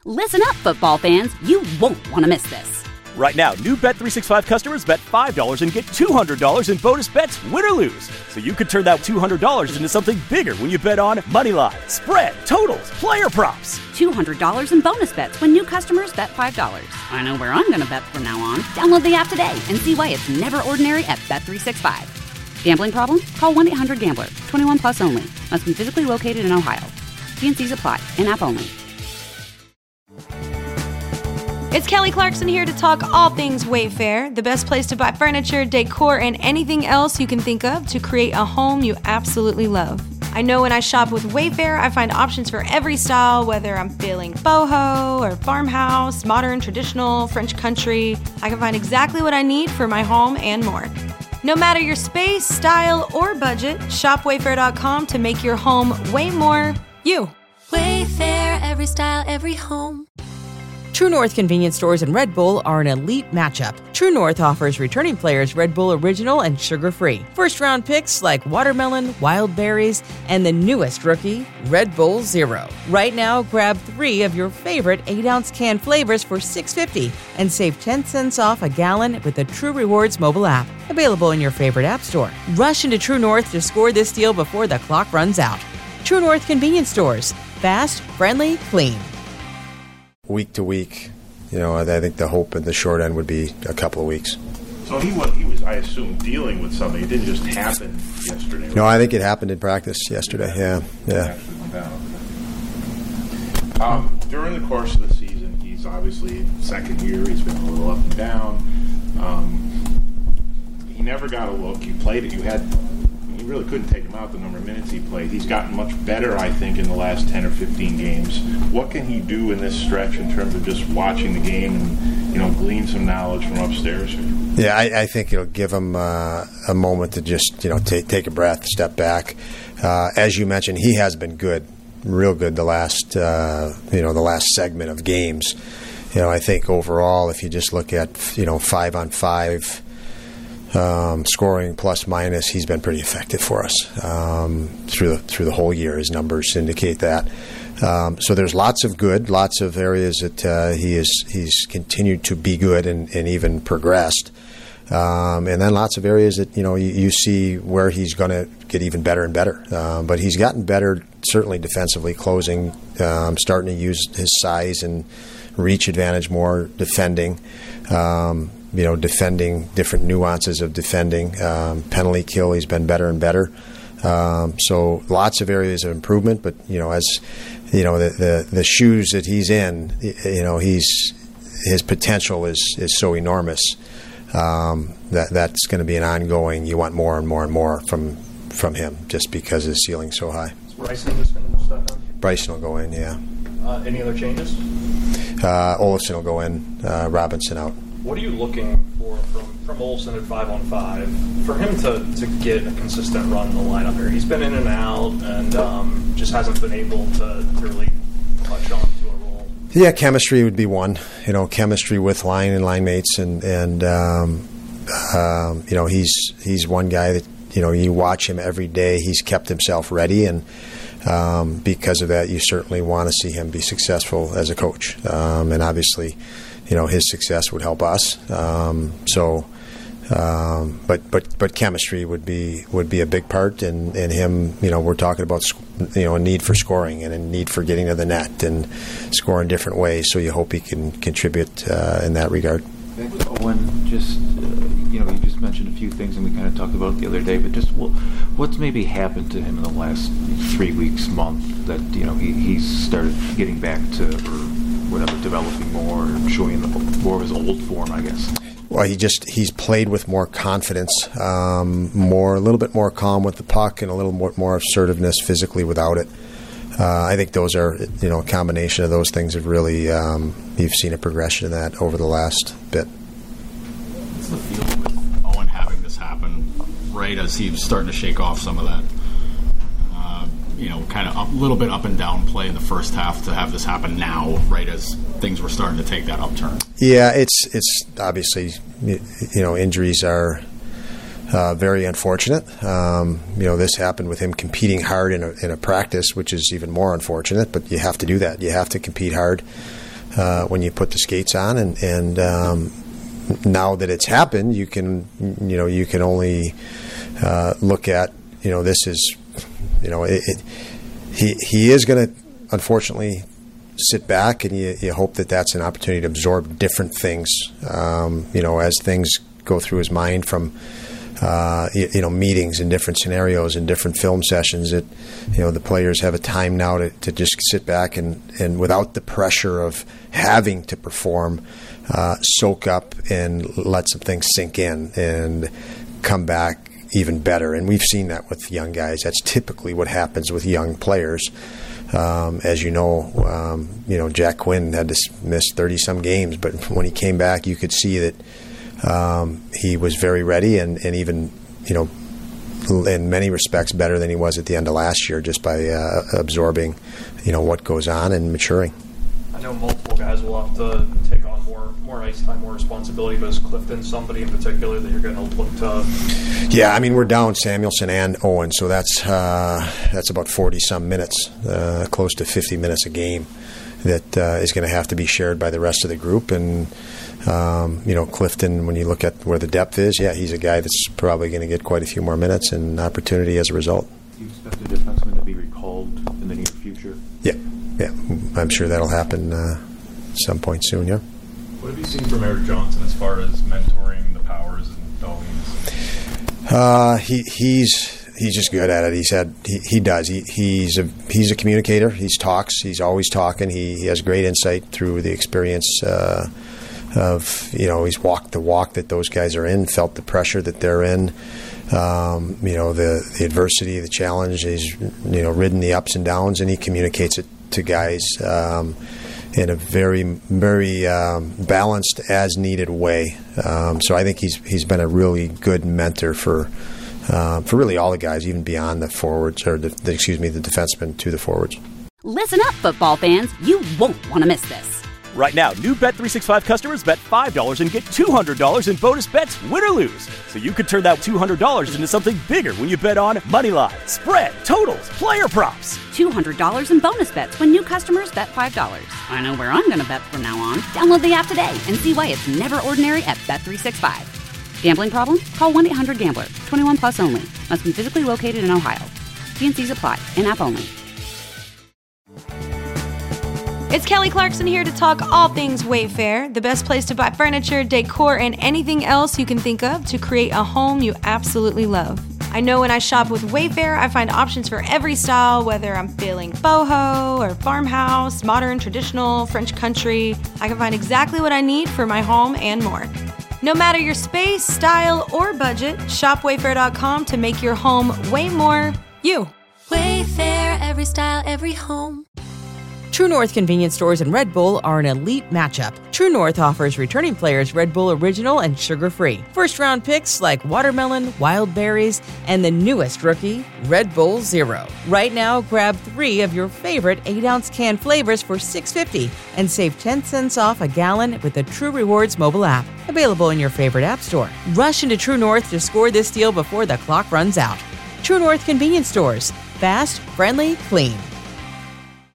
Listen up, football fans. You won't want to miss this. Right now, new Bet365 customers bet $5 and get $200 in bonus bets, win or lose. So you could turn that $200 into something bigger when you bet on money line, spread, totals, player props. $200 in bonus bets when new customers bet $5. I know where I'm going to bet from now on. Download the app today and see why it's never ordinary at Bet365. Gambling problem? Call 1-800-GAMBLER. 21 plus only. Must be physically located in Ohio. T&Cs apply. In-app only. It's Kelly Clarkson here to talk all things Wayfair, the best place to buy furniture, decor, and anything else you can think of to create a home you absolutely love. I know when I shop with Wayfair, I find options for every style, whether I'm feeling boho or farmhouse, modern, traditional, French country. I can find exactly what I need for my home and more. No matter your space, style, or budget, shop Wayfair.com to make your home way more you. Wayfair, every style, every home. True North convenience stores and Red Bull are an elite matchup. True North offers returning players Red Bull Original and sugar-free. First-round picks like watermelon, wild berries, and the newest rookie, Red Bull Zero. Right now, grab 3 of your favorite 8-ounce can flavors for $6.50 and save 10 cents off a gallon with the True Rewards mobile app. Available in your favorite app store. Rush into True North to score this deal before the clock runs out. True North convenience stores. Fast, friendly, clean. Week to week, I think the hope in the short end would be a couple of weeks. So he was, I assume, dealing with something. It didn't just happen yesterday. No, I think it happened in practice yesterday. Yeah. During the course of the season, he's obviously second year. He's been a little up and down. He never got a look. You played it. You really couldn't take him out the number of minutes he played. He's gotten much better, I think, in the last 10 or 15 games. What can he do in this stretch in terms of just watching the game and, glean some knowledge from upstairs? Yeah, I think it'll give him a moment to just, take a breath, step back. As you mentioned, he has been good, real good the last segment of games. I think overall, if you just look at, 5-on-5, scoring plus minus, he's been pretty effective for us through the whole year. His numbers indicate that. So there's lots of areas that he's continued to be good and even progressed. And then lots of areas that you see where he's going to get even better and better. But he's gotten better, certainly defensively, closing, starting to use his size and reach advantage more, defending. Defending, different nuances of defending, penalty kill, he's been better and better. So lots of areas of improvement, but, as, the shoes that he's in, his potential is so enormous, that's going to be an ongoing, you want more and more and more from him just because his ceiling's so high. Is Bryson just going to step in? Bryson will go in, yeah. Any other changes? Olsen will go in, Robinson out. What are you looking for from Olsen at 5-on-5 for him to get a consistent run in the lineup here? He's been in and out and just hasn't been able to really touch on to a role. Yeah, chemistry would be one. Chemistry with line and line mates, and he's one guy that you watch him every day. He's kept himself ready, and because of that, you certainly want to see him be successful as a coach, and obviously. His success would help us. But chemistry would be a big part, and him. We're talking about a need for scoring and a need for getting to the net and score in different ways. So you hope he can contribute in that regard. Owen, just you just mentioned a few things, and we kind of talked about it the other day. But just what's maybe happened to him in the last 3 weeks, month that he's started getting back to or whatever, developing more and showing more of his old form, I guess. Well, he's played with more confidence, a little bit more calm with the puck, and a little more assertiveness physically without it. I think those are, a combination of those things have really, you've seen a progression in that over the last bit. What's the feel with Owen having this happen right as he was starting to shake off some of that? Kind of a little bit up and down play in the first half to have this happen now, right as things were starting to take that upturn. Yeah, it's obviously, injuries are very unfortunate. This happened with him competing hard in a practice, which is even more unfortunate, but you have to do that. You have to compete hard. when you put the skates on, and now that it's happened, you can only look at, this is, he is going to unfortunately sit back, and you hope that that's an opportunity to absorb different things, as things go through his mind from meetings and different scenarios and different film sessions. That the players have a time now to just sit back and without the pressure of having to perform, soak up and let some things sink in and come back even better. And we've seen that with young guys. That's typically what happens with young players. As you know, Jack Quinn had to miss 30-some games, but when he came back, you could see that he was very ready and even, in many respects better than he was at the end of last year, just by absorbing, what goes on and maturing. I know multiple guys will have to take on more ice time, more responsibility, but is Clifton somebody in particular that you're going to look to? Yeah, I mean, we're down Samuelsson and Owen, so that's about 40-some minutes, close to 50 minutes a game that is going to have to be shared by the rest of the group. And Clifton, when you look at where the depth is, he's a guy that's probably going to get quite a few more minutes and opportunity as a result. Do you expect the defenseman to be recalled in the near future? Yeah, I'm sure that'll happen at some point soon, yeah. What have you seen from Erik Johnson as far as mentoring the Powers and Dahlins? He's just good at it. He's a communicator. He talks. He's always talking. He has great insight through the experience of he's walked the walk that those guys are in, felt the pressure that they're in. The adversity, the challenge. He's ridden the ups and downs, and he communicates it to guys in a very, very balanced, as needed way. So I think he's been a really good mentor for really all the guys, even beyond the forwards, or the defensemen to the forwards. Listen up, football fans. You won't want to miss this. Right now, new Bet365 customers bet $5 and get $200 in bonus bets, win or lose. So you could turn that $200 into something bigger when you bet on moneyline, spread, totals, player props. $200 in bonus bets when new customers bet $5. I know where I'm going to bet from now on. Download the app today and see why it's never ordinary at Bet365. Gambling problem? Call 1-800-GAMBLER. 21 plus only. Must be physically located in Ohio. T&Cs apply. In-app only. It's Kelly Clarkson here to talk all things Wayfair, the best place to buy furniture, decor, and anything else you can think of to create a home you absolutely love. I know when I shop with Wayfair, I find options for every style, whether I'm feeling boho or farmhouse, modern, traditional, French country. I can find exactly what I need for my home and more. No matter your space, style, or budget, shop Wayfair.com to make your home way more you. Wayfair, every style, every home. True North convenience stores and Red Bull are an elite matchup. True North offers returning players Red Bull Original and sugar-free. First-round picks like watermelon, wild berries, and the newest rookie, Red Bull Zero. Right now, grab 3 of your favorite 8-ounce can flavors for $6.50 and save 10 cents off a gallon with the True Rewards mobile app. Available in your favorite app store. Rush into True North to score this deal before the clock runs out. True North convenience stores. Fast, friendly, clean.